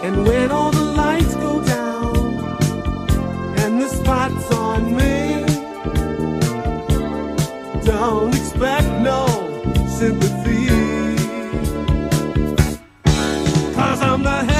And when all the lights go down and the spot's on me, don't expect no sympathy, 'cause I'm the